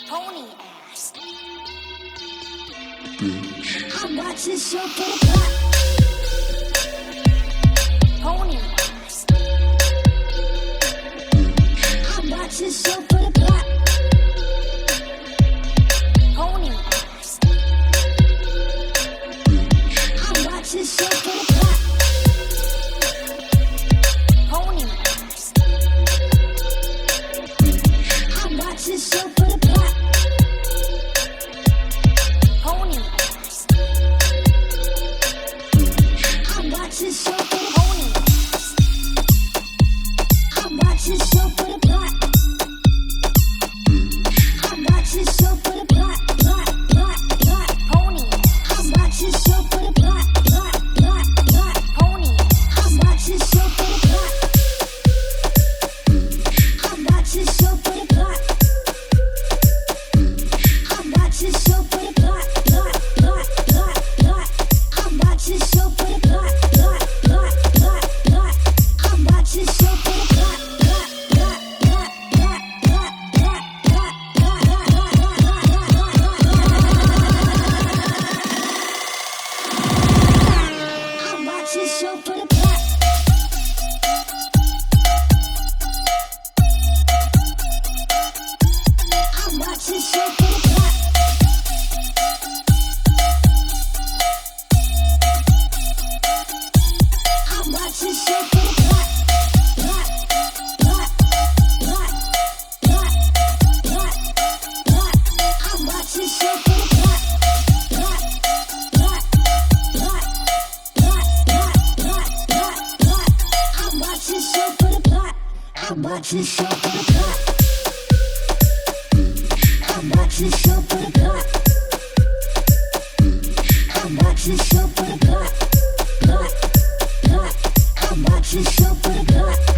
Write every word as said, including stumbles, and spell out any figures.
pony ass. Bitch. I watch this show for the plot. Pony ass. I watch this show for the plot. Pony ass. I watch this show for the plot. Pony ass. I watch this show for the plot. Pony ass. I watch this show for the pony ass. I watch this show for the plot. I watch this show for the plot, plot, plot, plot. Pony ass. I watch this show for the plot, plot, plot, plot. Pony ass. I watch this show for the plot. I watch this show for the plot. I watch this show for the plot, plot, plot, plot, plot. I watch this show for the plot, plot, plot, plot, plot. I watch this show for the plot, plot, plot, plot, plot, plot, plot, plot, plot, I watch this show for the plot. I watch this show for the plot. I watch this show for the plot. Plot, plot, plot, plot, plot, plot. I watch this show for the plot. Plot, plot, plot, plot, plot, plot, plot, plot. I watch this show for the plot. I watch this show for the plot. I watch this show for the plot. I watch this show for the plot. Plot, plot. I watch this show for the plot.